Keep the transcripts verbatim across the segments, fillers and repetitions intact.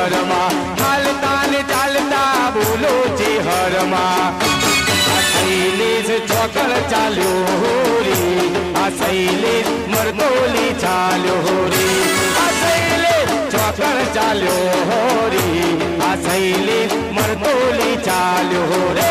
हरमा हालता ने चालता बोलो जे हरमा शैलेश चौकड़ चाल्यो रे आ शैलेश मरदोली चाल्यो रे आ शैलेश चौकड़ चाल्यो रे आ शैलेश मरदोली चाल्यो रे।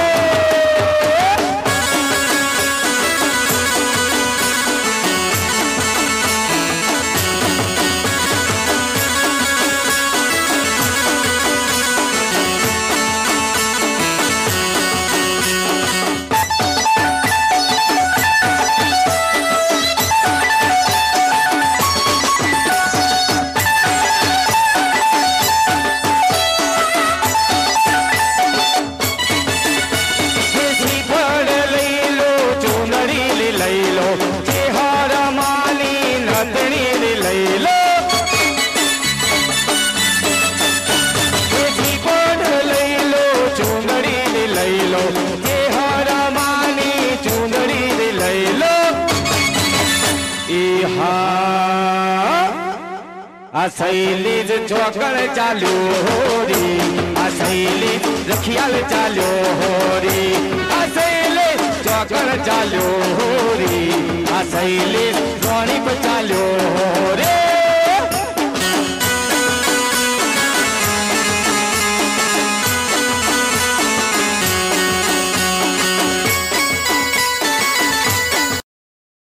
आ शैलेश चौकड़ चाल्यो रे आ शैलेश रखियाल चाल्यो रे आ शैलेश चौकड़ चाल्यो रे आ शैलेश रोणी पर चाल्यो